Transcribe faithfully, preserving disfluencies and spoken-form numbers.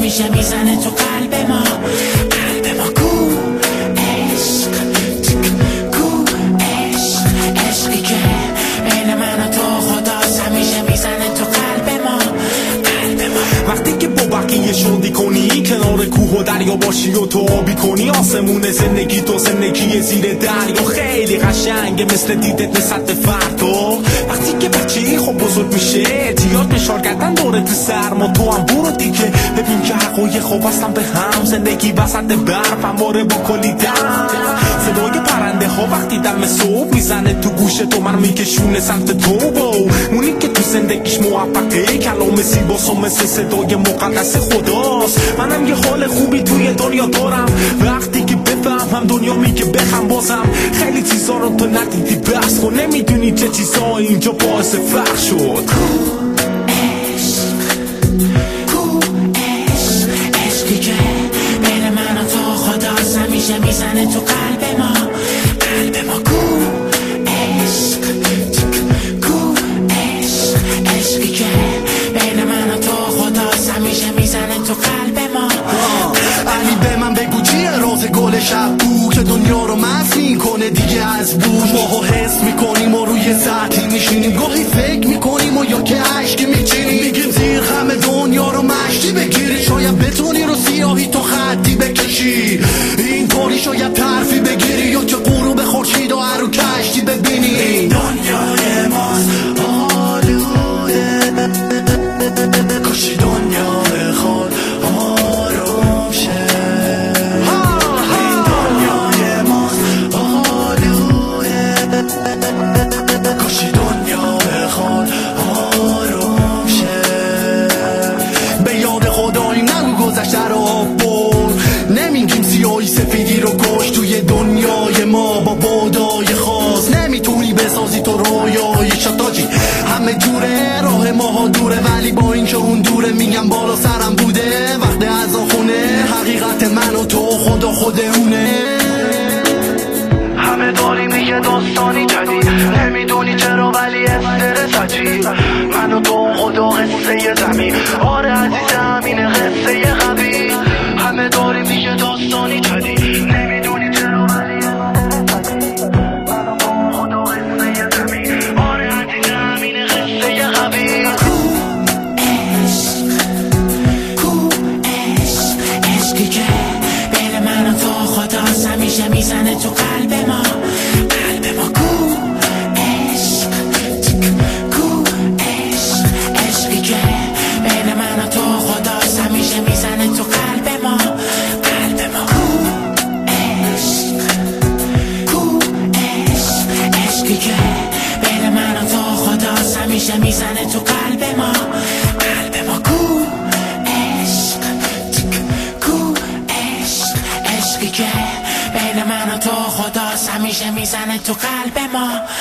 همیشه میزنه تو قلب ما، قلب ما. کو عشق، کو عشق، عشقی که بین من و تو خداست، همیشه میزنه تو قلب ما، قلب ما. وقتی که با بقیه شدی کنی، کنار کوه و دریا باشی و تو آبی کنی، آسمون زندگی تو زندگی زیر دریا خیلی قشنگه مثل دیدت نسبت فردا. وقتی که بچه‌ای خب بزرگ میشه، احتیاج نشار کردن داره تو سرما، تو هم برو دیگه ببین که حقای خوب هستن به هم، زندگی وسط برف همواره با کلی دم. صدای پرنده ها وقتی دم صبح میزنه تو گوش تو، من میکشونه سمت تو. با اونی که تو زندگیش موفقه، کلام زیباست و مثل صدای مقدس خداست. منم یه حال خوبی توی دنیا دارم، وقتی که بفهمم دنیا میگه بخم بازم. خیلی چیزا رو تو ندیدی بس کن، نمیدونی چه چیزا اینجا باعث فرق شد. همیشه میزنه تو قلب ما، قلب ما. کو عشق، کو عشق، عشقی که بین من و تو خداست، همیشه میزنه تو قلب ما. علی به من بگو چیه راز گل شب بو که دنیا رو مست میکنه دیگه از بوش؟ ماها حس میکنیم و روی سطحی میشینیم، گاهی فکر میکنیم و یا که عشقی میچینیم، میگیم زیر خم دنیا رو مشتی بگیری، شاید بتونی رو سیاهی تو خطی بکشی، این طوری شاید طرفی بگیری یا که غروب خورشید و هر رو کشتی ببینی. این دنیای ماست آلوده، کاشی دنیا بخواد آروم شه. این دنیای ماست آلوده، کاشی دنیا بخواد آروم شه. به یاد خدایی نگو گذشته رو برد، نمیگیم سیاهی سفیدی رو کش توی دنیای ما با بودای خاص. نمیتونی بسازی تو رویای شتاجی، همه جوره راه ماها دوره، ولی با این که اون دوره میگم بالا سرم بوده. وقت از آخونه حقیقت من و تو خدا خودمونه، همه داری میگه داستانی جدید، نمیدونی چرا ولی استرس عجیب. من و تو خدا قصه زمین، آره عزیزم اینه قصه قوی. همه داری میگه داستانی جدید، نمیدونی چرا ولی من و تو خدا قصه زمین، آره عزیزم اینه قصه قوی. کو عشق، کو عشق، عشقی که بین من و تو خداست، همیشه میزنه تو قلب ما، قلب ما. کو عشق، کو عشق، عشقی که بین من و تو خداست، همیشه میزنه تو قلب ما، قلب ما. کو عشق، کو عشق، عشقی که بین من و تو خداست، همیشه میزنه تو قلب ما، قلب ما. کو عشق، کو عشق، عشقی که بین من و تو خداست، همیشه میزنه تو قلب ما.